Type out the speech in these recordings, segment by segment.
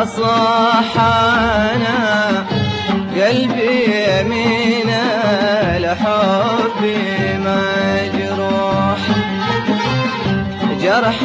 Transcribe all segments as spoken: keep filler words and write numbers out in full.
صاح أنا قلبي يمينه لحبي مجروح، جرح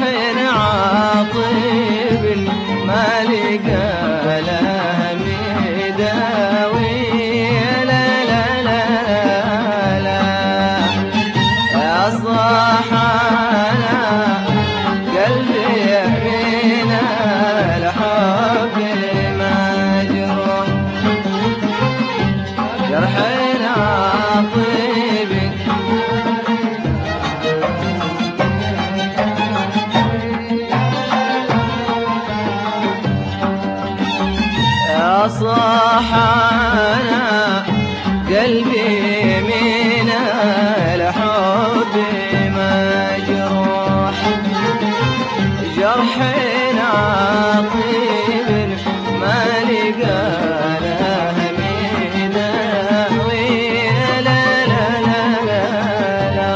عاطب ما لقى له مداوي. لا لا لا لا يا صاح أنا قلبي يمينه لحبي مجروح، جرح عاطب صاح أنا قلبي يمينه لحبي مجروح، جرح عاطب ما لقى له مداوي. لا لا لا لا لا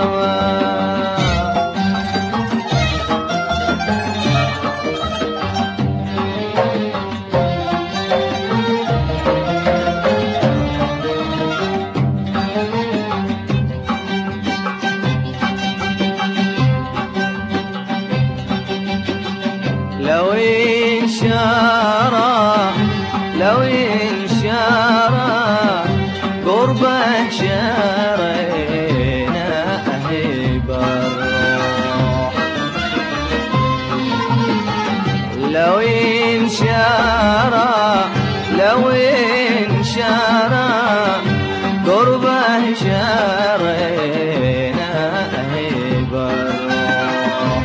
لو ينشارى لو ينشارى قربه شارينا أهيب الروح، لو ينشارى لو ينشارى قربه شارينا أهيب الروح،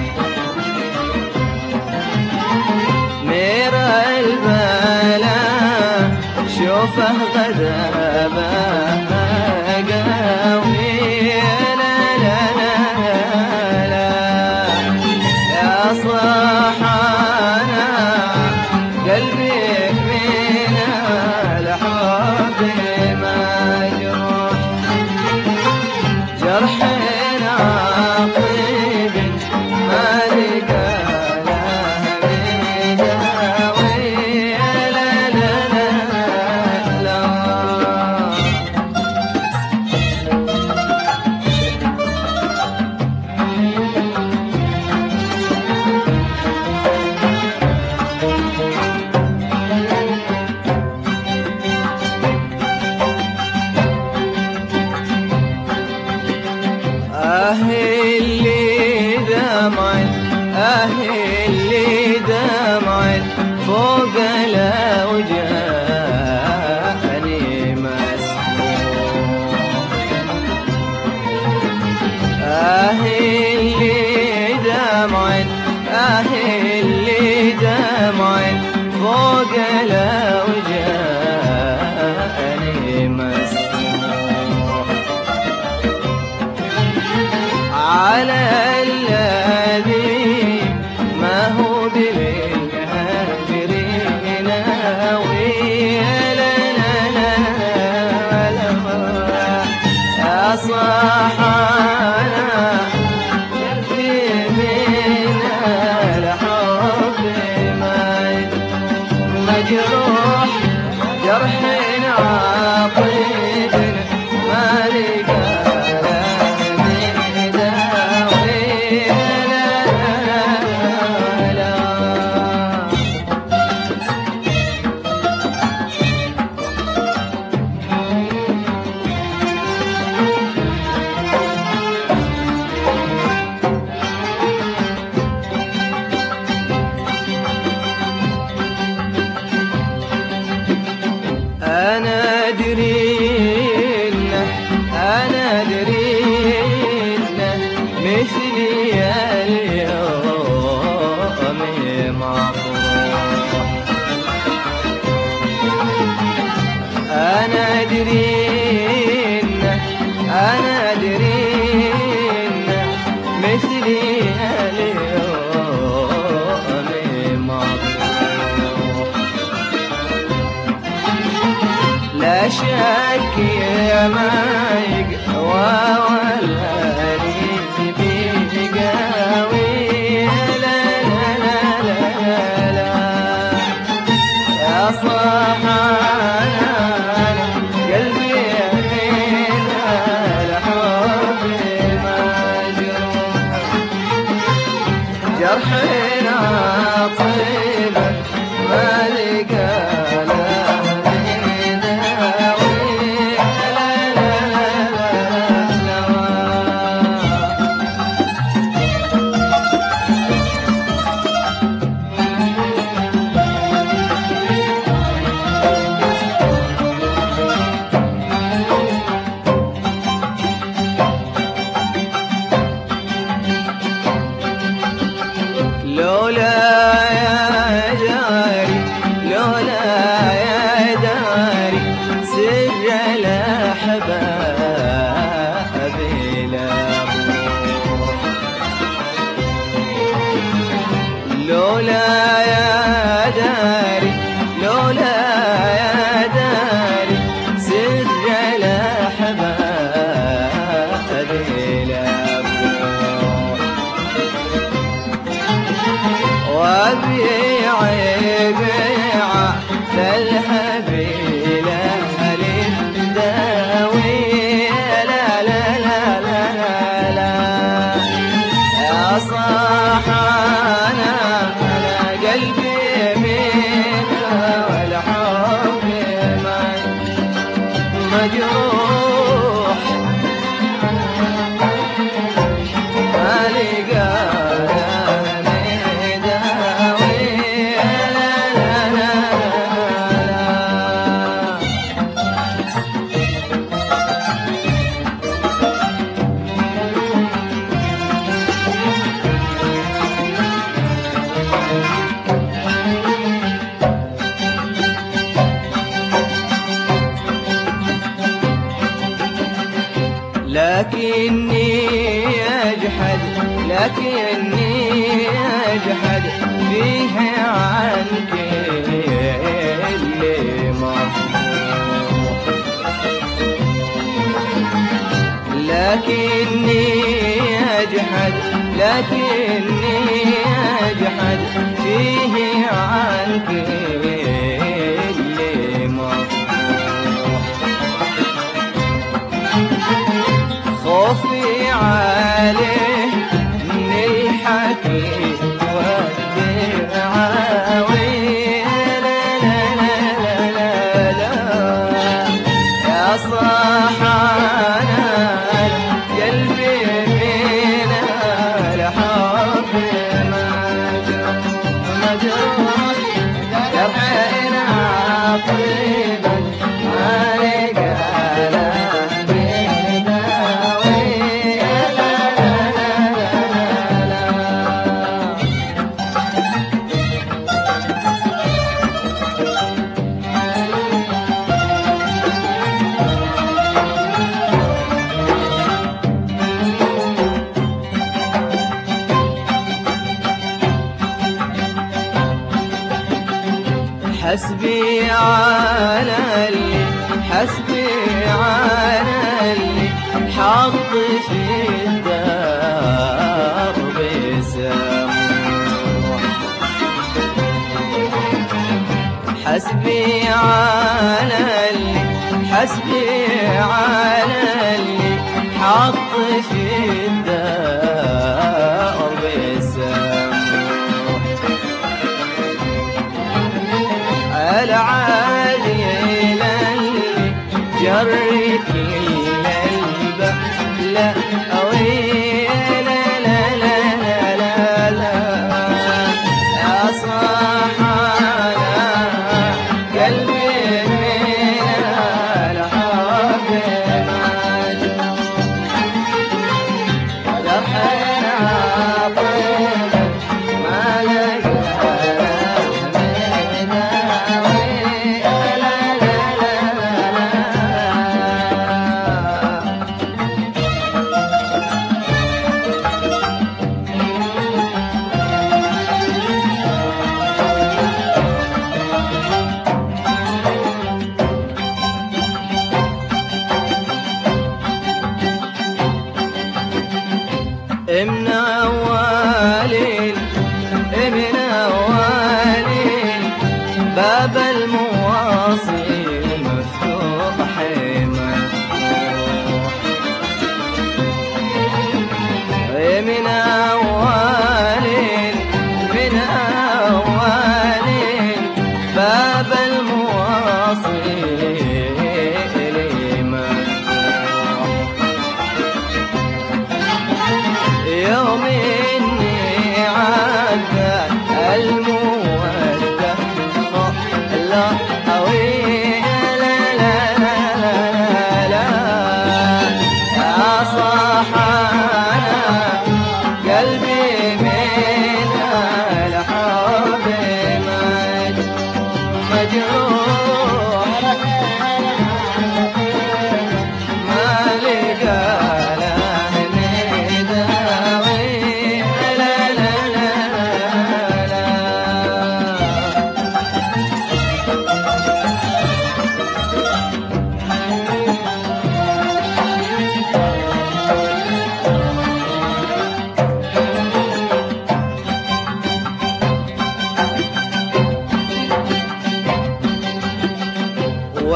مير البلا شوفه غذابه قوي. لا لا لا لا يا صاح أنا قلبي يمينه لحبي مجروح، جرح عاطب ما لقى اللي دمعت اللي دمعت فوق الأوجاني مسموح، اللي دمعت اللي دمعت فوق الأوجاني مسموح، على الذي ما هو بالهاجرين ناوي. لا لا لا لا يا صاح أنا قلبي يمينه لحبي مجروح، جرح عاطب ما لقى أنا درينا أنا درينا مثلي اليوم مفروح، أنا درينا أنا درينا مثلي اليوم مفروح، لا شك يا ما يقوى ولا ريت بيقاوي. لا لا لا لا لا يا داري لولا يا داري سر الأحباب لابوح لولا يا داري لولا يا داري سر الأحباب لابوح وبيع بيع فالهبيل ألف داوي لا لا لا لا لا يا صاحانا على قلبي منها والحب مجروح ما لقى لكني أجحد لكني أجحد فيه عنك اللي مفروح لكني أجحد لكني أجحد فيه عنك اللي مفروح خوفي عليه من الحكي والدعاوي لا لا لا لا لا يا صاحانا قلبي فينا الحب مجروح جرحنا عقيبا ما لقى حسبي على اللي حسبي على اللي حط في الدرب سموح حسبي على اللي حسبي على اللي حط في الدرب سموح العالي للي جري كل الباب لا أوي لا لا لا لا لا يا صاحانا قلبي من الحب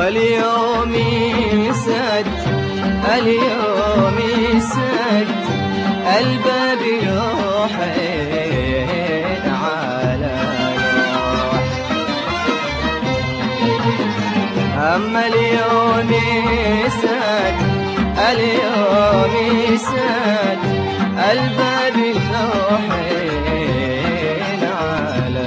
واليوم يسد اليوم يسد الباب يوحين على روح. أما اليوم يسد اليوم يسد الباب يوحين على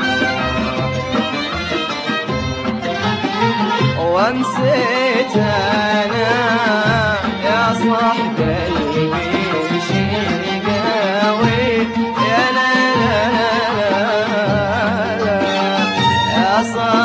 روح. وامسيت أنا يا صاحب قلبي شقاوي يا لا لا لا لا يا صاحب